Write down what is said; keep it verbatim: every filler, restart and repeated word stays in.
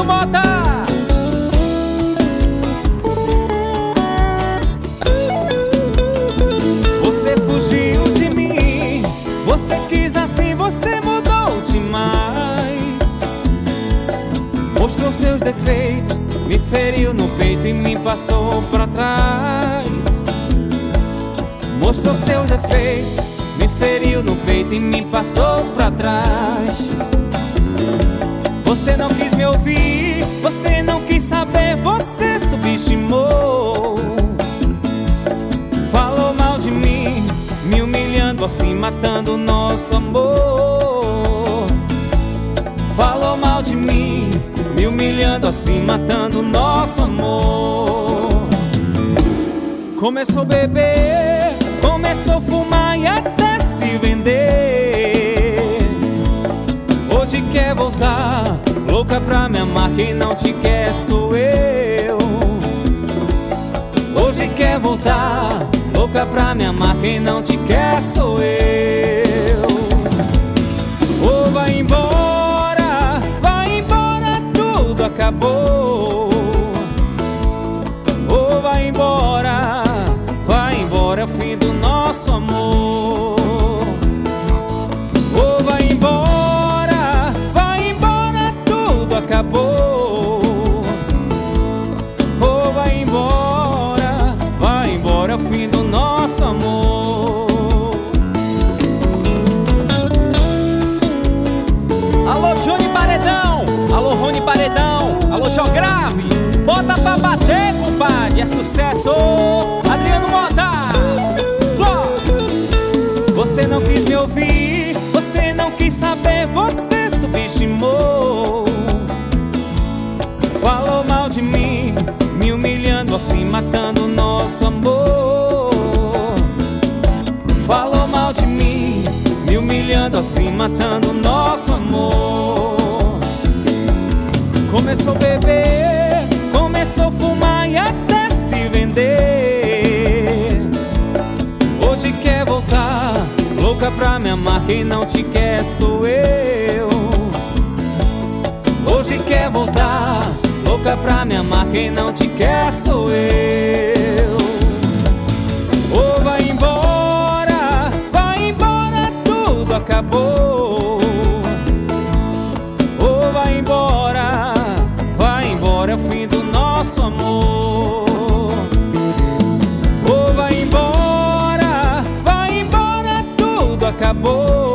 Mota. Você fugiu de mim, você quis assim, você mudou demais. Mostrou seus defeitos, me feriu no peito e me passou pra trás. Mostrou seus defeitos, me feriu no peito e me passou pra trás. Você não quis me ouvir, você não quis saber, você subestimou. Falou mal de mim, me humilhando assim, matando o nosso amor. Falou mal de mim, me humilhando assim, matando o nosso amor. Começou a beber, começou a fumar e até se vender. Hoje quer voltar, louca pra me amar, quem não te quer sou eu. Hoje quer voltar, louca pra me amar, quem não te quer sou eu. Oh, vai embora, vai embora, tudo acabou. Oh, vai embora, vai embora, é o fim do nosso amor. Oh, vai embora, vai embora, tudo acabou. Oh, vai embora, vai embora, é o fim do nosso amor. Alô, Johnny Paredão, alô, Rony Paredão, alô, Jó Grave, bota pra bater, compadre, é sucesso. Adriano Mota, explode. Você não quis me ouvir, você não quis saber, você subestimou. Falou mal de mim, me humilhando assim, matando o nosso amor. Falou mal de mim, me humilhando assim, matando o nosso amor. Começou a beber, começou a fumar e até se vender. Hoje quer voltar, louca pra me amar, quem não te quer sou eu. Hoje quer voltar, louca pra me amar, quem não te quer sou eu. Oh, vai embora, vai embora, tudo acabou. Oh, vai embora, vai embora, é o fim do nosso amor. Oh, vai embora, vai embora, tudo acabou.